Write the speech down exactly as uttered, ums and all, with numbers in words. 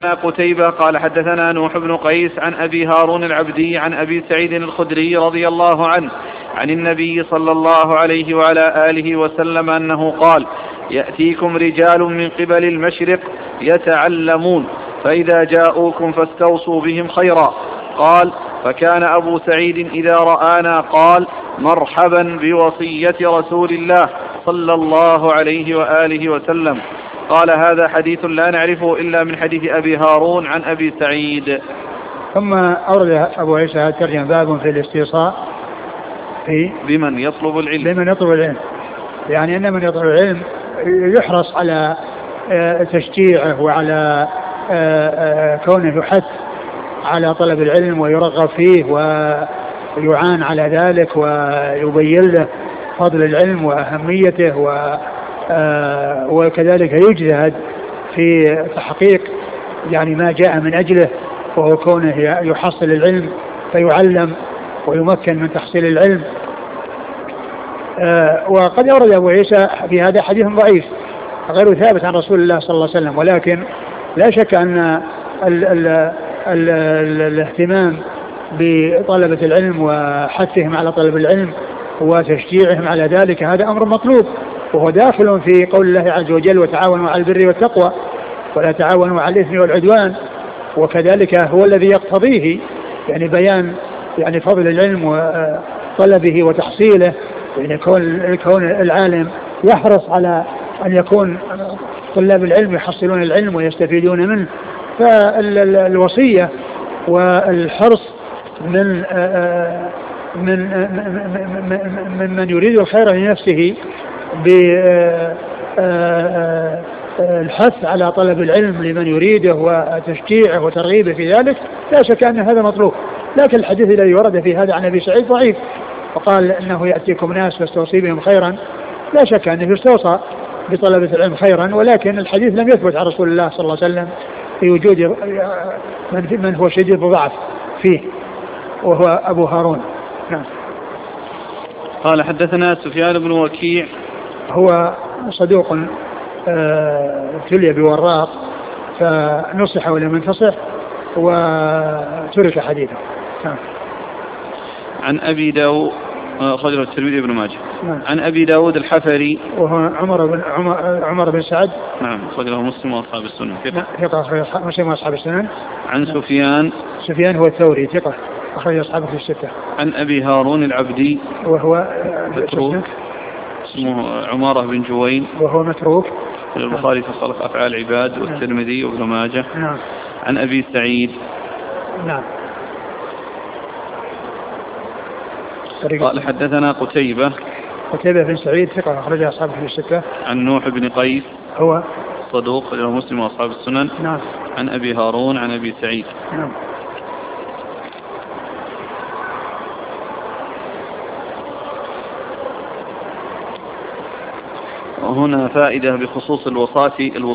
قتيبة قال حدثنا نوح بن قيس عن أبي هارون العبدي عن أبي سعيد الخدري رضي الله عنه عن النبي صلى الله عليه وعلى آله وسلم أنه قال: يأتيكم رجال من قبل المشرق يتعلمون، فإذا جاءوكم فاستوصوا بهم خيرا. قال: فكان أبو سعيد إذا رآنا قال: مرحبا بوصية رسول الله صلى الله عليه وآله وسلم. قال: هذا حديث لا نعرفه إلا من حديث أبي هارون عن أبي سعيد. ثم أورد أبو عيسى الترجمة باب في الاستيصاء في بمن يطلب العلم بمن يطلب العلم يعني أن من يطلب العلم يحرص على تشجيعه وعلى كونه يحث على طلب العلم ويرغب فيه ويعان على ذلك ويبين له فضل العلم وأهميته و وكذلك يجتهد في تحقيق يعني ما جاء من أجله، وهو كونه يحصل العلم فيعلم ويمكن من تحصيل العلم. وقد أورد أبو عيسى في هذا حديث ضعيف غير ثابت عن رسول الله صلى الله عليه وسلم، ولكن لا شك أن ال ال ال ال الاهتمام بطلبة العلم وحثهم على طلب العلم وتشجيعهم على ذلك هذا أمر مطلوب، وهو داخل في قول الله عز وجل: وتعاونوا على البر والتقوى ولا تعاونوا على الإثم والعدوان. وكذلك هو الذي يقتضيه يعني بيان يعني فضل العلم وطلبه وتحصيله، يعني كون كون العالم يحرص على أن يكون طلاب العلم يحصلون العلم ويستفيدون منه. فالوصية والحرص من من من من يريد الخير لنفسه بالحث على طلب العلم لمن يريده وتشجيعه وترغيبه في ذلك، لا شك أن هذا مطلوب. لكن الحديث الذي ورد في هذا عن أبي سعيد ضعيف، وقال إنه يأتيكم ناس فاستوصي بهم خيرا، لا شك أنه يستوصى بطلبة العلم خيرا، ولكن الحديث لم يثبت عن رسول الله صلى الله عليه وسلم في وجود من هو شديد الضعف فيه، وهو أبو هارون. نعم. قال: حدثنا سفيان بن وكيع، هو صدوق ابتلي بوراق فنصح ولم ينتصح وترك حديثه. نعم. عن أبي داود خرجه الترمذي بن ماجه. نعم. عن أبي داود الحفري وهو عمر بن عمر, عمر بن سعد. نعم. خرجه مسلم وأصحاب السنن. ثقة مسلم وأصحاب السنن. عن نعم. سفيان سفيان هو الثوري ثقة أخرج أصحابه في الستة. عن أبي هارون العبدي وهو متروك اسمه عمارة بن جوين وهو متروك. البخاري في خلق أفعال العباد والترمذي وابن ماجه. نعم. عن أبي سعيد. نعم. قال: حدثنا قتيبة قتيبة بن سعيد ثقة أخرج أصحابه في الستة. عن نوح بن قيس هو صدوق له مسلم وأصحاب السنن. نعم. عن أبي هارون عن أبي سعيد. نعم. وهنا فائدة بخصوص الوصاة